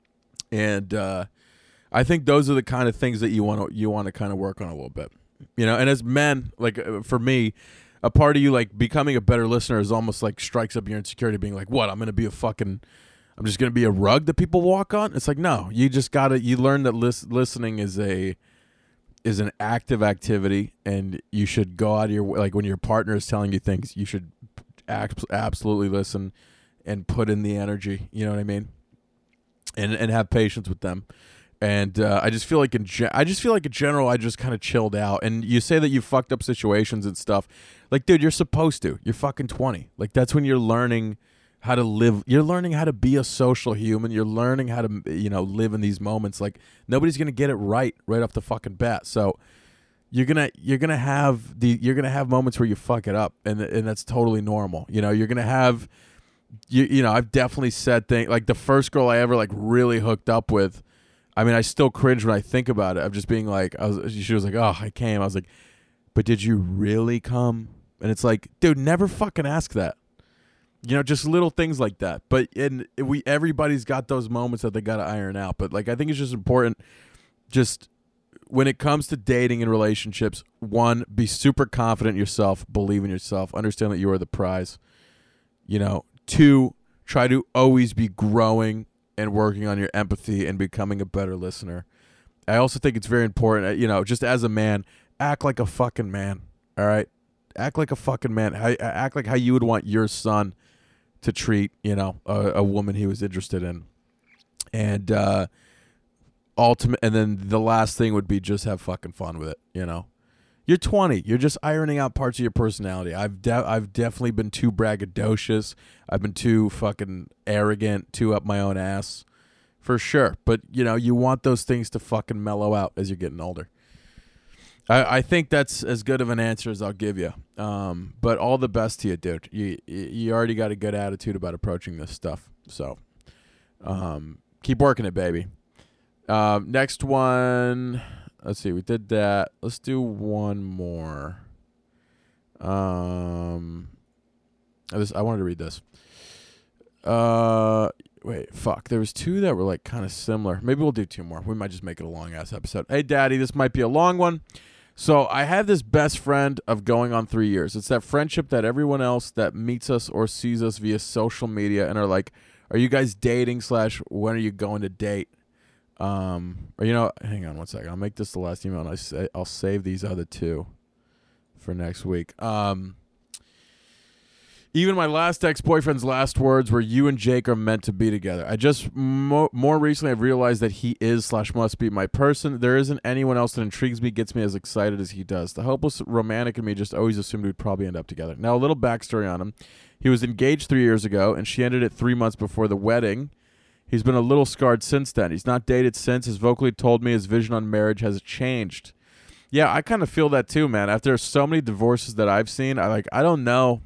And uh, I think those are the kind of things that you want to you want to kind of work on a little bit. You know, and as men, like uh, for me, a part of you like becoming a better listener is almost like strikes up your insecurity being like, what, I'm going to be a fucking, I'm just going to be a rug that people walk on? It's like, no, you just got to, you learn that lis- listening is a, is an active activity, and you should go out of your way. Like when your partner is telling you things, you should act, absolutely listen and put in the energy. You know what I mean? And and have patience with them. And uh, I just feel like in ge- I just feel like in general, I just kind of chilled out. And you say that you fucked up situations and stuff. Like, dude, you're supposed to. You're fucking twenty. Like that's when you're learning how to live. You're learning how to be a social human. You're learning how to, you know, live in these moments. Like nobody's going to get it right right off the fucking bat. So you're going to you're going to have the you're going to have moments where you fuck it up, and and that's totally normal. You know, you're going to have you you know, I've definitely said things like the first girl I ever like really hooked up with. I mean, I still cringe when I think about it. I'm just being like, I was she was like, "Oh, I came." I was like, "But did you really come?" And it's like, dude, never fucking ask that. You know, just little things like that. But and we everybody's got those moments that they got to iron out. But like, I think it's just important, just when it comes to dating and relationships, one, be super confident in yourself, believe in yourself, understand that you are the prize. You know, two, try to always be growing and working on your empathy and becoming a better listener. I also think it's very important, you know, just as a man, act like a fucking man. All right, act like a fucking man. Act like how you would want your son to treat, you know, a, a woman he was interested in. And uh, ultimate, and then the last thing would be just have fucking fun with it, you know. You're twenty. You're just ironing out parts of your personality. I've de- I've definitely been too braggadocious. I've been too fucking arrogant, too up my own ass, for sure. But, you know, you want those things to fucking mellow out as you're getting older. I, I think that's as good of an answer as I'll give you. Um, but all the best to you, dude. You you already got a good attitude about approaching this stuff. So um, keep working it, baby. Um, next one. Let's see. We did that. Let's do one more. Um, this, I wanted to read this. Uh, wait, fuck. There was two that were like kind of similar. Maybe we'll do two more. We might just make it a long ass episode. Hey, Daddy, this might be a long one. So I have this best friend of going on three years. It's that friendship that everyone else that meets us or sees us via social media and are like, "Are you guys dating?" Slash, "When are you going to date?" Um, or, you know, hang on one second. I'll make this the last email, and I say, I'll save these other two for next week. Um, even my last ex-boyfriend's last words were, "You and Jake are meant to be together." I just, mo- more recently, I've realized that he is slash must be my person. There isn't anyone else that intrigues me, gets me as excited as he does. The hopeless romantic in me just always assumed we'd probably end up together. Now, a little backstory on him. He was engaged three years ago, and she ended it three months before the wedding. He's been a little scarred since then. He's not dated since. His vocally told me his vision on marriage has changed. Yeah, I kind of feel that too, man. After so many divorces that I've seen, I like I don't know.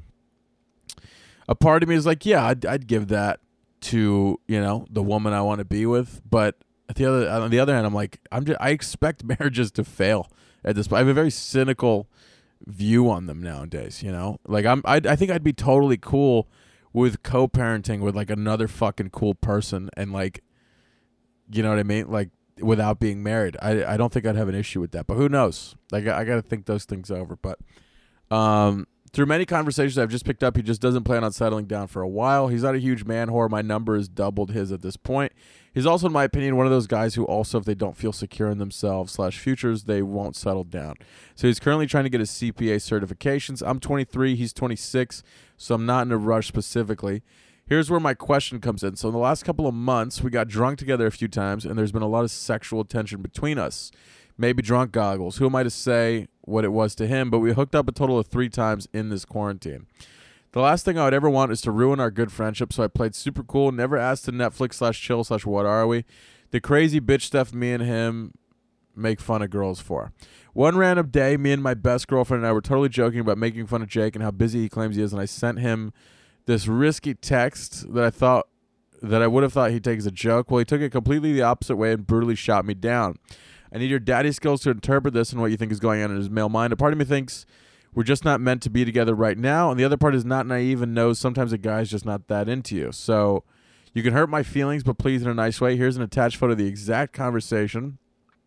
A part of me is like, yeah, I'd, I'd give that to, you know, the woman I want to be with. But at the other on the other hand, I'm like, I'm just I expect marriages to fail at this point. I have a very cynical view on them nowadays. You know, like I'm I I think I'd be totally cool with co-parenting with like another fucking cool person and like, you know what I mean? Like without being married. I, I don't think I'd have an issue with that, but who knows? Like I, I got to think those things over. But um, through many conversations I've just picked up, he just doesn't plan on settling down for a while. He's not a huge man whore. My number has doubled his at this point. He's also, in my opinion, one of those guys who also, if they don't feel secure in themselves slash futures, they won't settle down. So he's currently trying to get his C P A certifications. I'm twenty-three. He's twenty-six. So I'm not in a rush specifically. Here's where my question comes in. So in the last couple of months, we got drunk together a few times, and there's been a lot of sexual tension between us. Maybe drunk goggles. Who am I to say what it was to him? But we hooked up a total of three times in this quarantine. The last thing I would ever want is to ruin our good friendship, so I played super cool, never asked to Netflix slash chill slash what are we. The crazy bitch stuff me and him make fun of girls for. One random day, me and my best girlfriend and I were totally joking about making fun of Jake and how busy he claims he is, and I sent him this risky text that I thought that I would have thought he'd take as a joke. Well, he took it completely the opposite way and brutally shot me down. I need your daddy skills to interpret this and what you think is going on in his male mind. A part of me thinks we're just not meant to be together right now, and the other part is not naive and knows sometimes a guy's just not that into you. So you can hurt my feelings, but please in a nice way. Here's an attached photo of the exact conversation.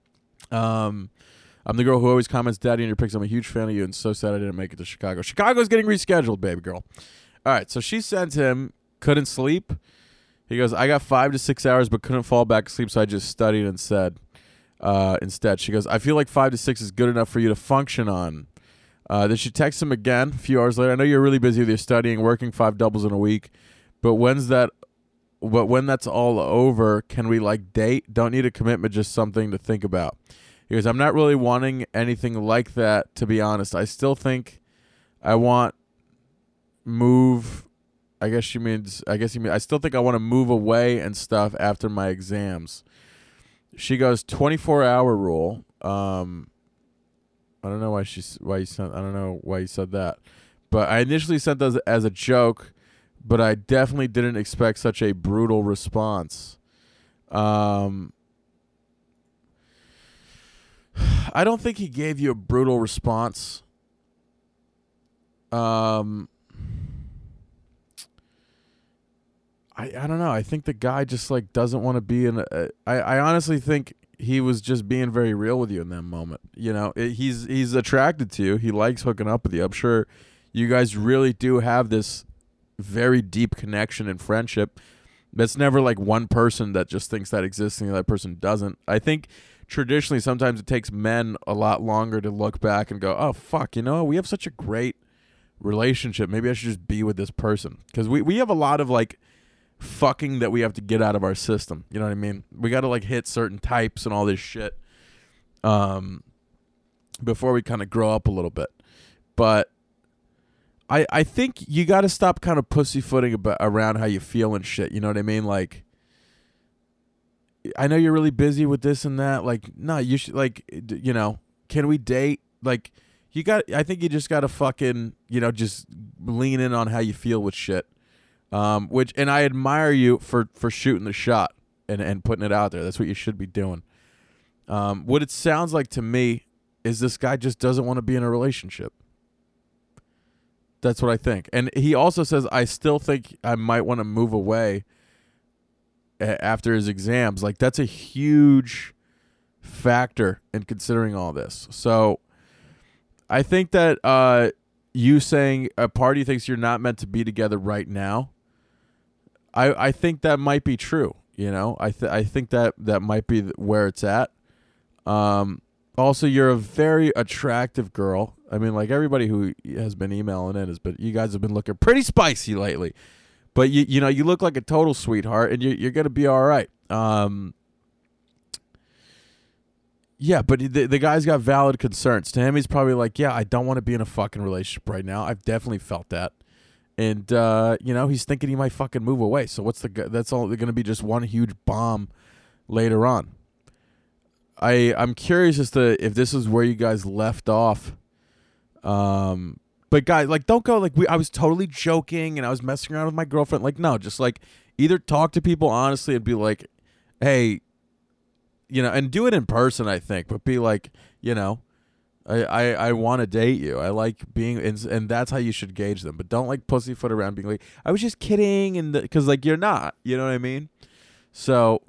Um, I'm the girl who always comments, "Daddy," in your pics. I'm a huge fan of you, and so sad I didn't make it to Chicago. Chicago's getting rescheduled, baby girl. All right, so she sent him, couldn't sleep. He goes, "I got five to six hours, but couldn't fall back asleep, so I just studied and said uh, instead." She goes, "I feel like five to six is good enough for you to function on." Uh, then she texts him again a few hours later. "I know you're really busy with your studying, working five doubles in a week, but when's that? But when that's all over, can we like date? Don't need a commitment, just something to think about." He goes, "I'm not really wanting anything like that, to be honest. I still think I want move. I guess she means. I guess you mean. I still think I want to move away and stuff after my exams." She goes, twenty-four hour rule. Um. I don't know why she why you sent I don't know why you said that, but I initially sent those as a joke, but I definitely didn't expect such a brutal response. Um, I don't think he gave you a brutal response. Um, I I don't know. I think the guy just like doesn't want to be in. A, I I honestly think he was just being very real with you in that moment. You know, it, he's he's attracted to you. He likes hooking up with you. I'm sure you guys really do have this very deep connection and friendship. It's never like one person that just thinks that exists and the other person doesn't. I think traditionally sometimes it takes men a lot longer to look back and go, "Oh, fuck, you know, we have such a great relationship. Maybe I should just be with this person." Because we, we have a lot of like fucking that we have to get out of our system. You know what I mean? We got to like hit certain types and all this shit. Um, before we kind of grow up a little bit. But I I think you got to stop kind of pussyfooting about, around how you feel and shit. You know what I mean? Like, I know you're really busy with this and that. Like, no, you should, like, you know, can we date? Like, you got, I think you just got to fucking, you know, just lean in on how you feel with shit. Um, which, and I admire you for, for shooting the shot and, and putting it out there. That's what you should be doing. Um, what it sounds like to me is this guy just doesn't want to be in a relationship. That's what I think. And he also says, I still think I might want to move away a- after his exams. Like, that's a huge factor in considering all this. So I think that uh, you saying a party thinks you're not meant to be together right now, I I think that might be true. You know, I th- I think that that might be where it's at. Um, also, you're a very attractive girl. I mean, like, everybody who has been emailing in is, but you guys have been looking pretty spicy lately. But you you know, you look like a total sweetheart, and you you're gonna be all right. Um, yeah, but the the guy's got valid concerns. To him, he's probably like, yeah, I don't want to be in a fucking relationship right now. I've definitely felt that. And, uh, you know, he's thinking he might fucking move away. So what's the, that's all going to be just one huge bomb later on. I, I'm curious as to if this is where you guys left off. Um, but guys, like, don't go like we, I was totally joking and I was messing around with my girlfriend. Like, no, just like either talk to people honestly and be like, hey, you know, and do it in person, I think, but be like, you know, I, I, I want to date you. I like being, and, and that's how you should gauge them. But don't like pussyfoot around being like, I was just kidding, and because like you're not. You know what I mean? So,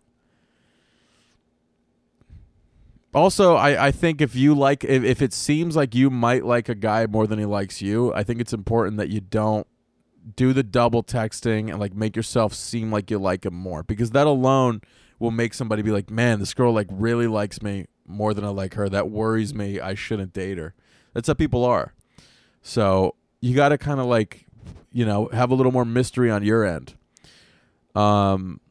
also, I, I think if you like, if, if it seems like you might like a guy more than he likes you, I think it's important that you don't do the double texting and like make yourself seem like you like him more, because that alone will make somebody be like, man, this girl like really likes me more than I like her. That worries me. I shouldn't date her. That's how people are. So you got to kind of like, you know, have a little more mystery on your end. Um,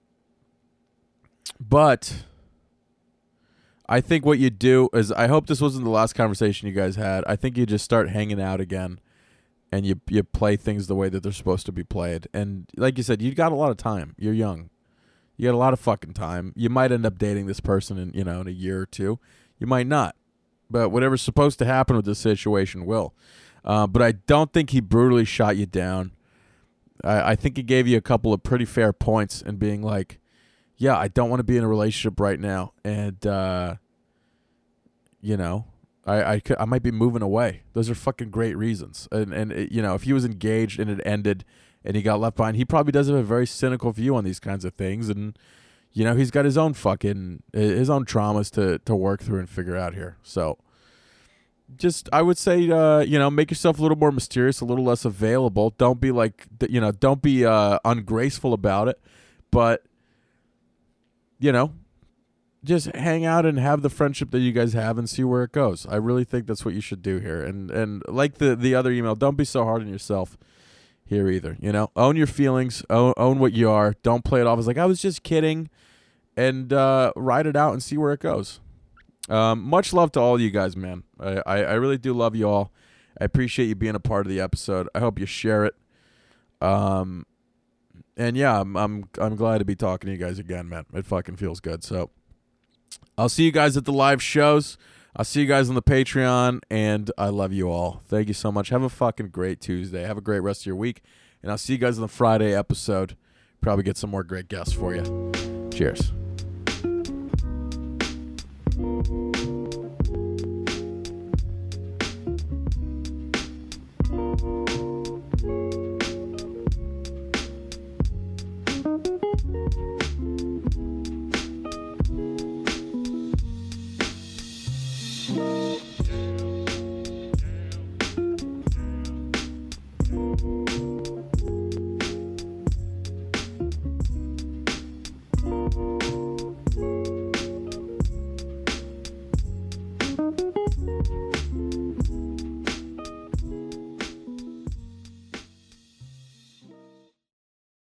but I think what you do is, I hope this wasn't the last conversation you guys had. I think you just start hanging out again and you, you play things the way that they're supposed to be played. And like you said, you got a lot of time. You're young. You got a lot of fucking time. You might end up dating this person in, you know, in a year or two. You might not. But whatever's supposed to happen with this situation will. Uh, but I don't think he brutally shot you down. I, I think he gave you a couple of pretty fair points in being like, yeah, I don't want to be in a relationship right now. And, uh, you know, I, I, could, I might be moving away. Those are fucking great reasons. And, and it, you know, if he was engaged and it ended and he got left behind, he probably does have a very cynical view on these kinds of things. And, you know, he's got his own fucking, his own traumas to, to work through and figure out here. So just, I would say, uh, you know, make yourself a little more mysterious, a little less available. Don't be like, you know, don't be uh, ungraceful about it. But, you know, just hang out and have the friendship that you guys have and see where it goes. I really think that's what you should do here. And, and like the, the other email, don't be so hard on yourself here either. You know, own your feelings, own, own what you are. Don't play it off as like, I was just kidding, and uh, ride it out and see where it goes. Um, much love to all you guys, man. I, I, I really do love you all. I appreciate you being a part of the episode. I hope you share it. Um, and yeah, I'm, I'm, I'm glad to be talking to you guys again, man. It fucking feels good. So I'll see you guys at the live shows. I'll see you guys on the Patreon, and I love you all. Thank you so much. Have a fucking great Tuesday. Have a great rest of your week, and I'll see you guys on the Friday episode. Probably get some more great guests for you. Cheers.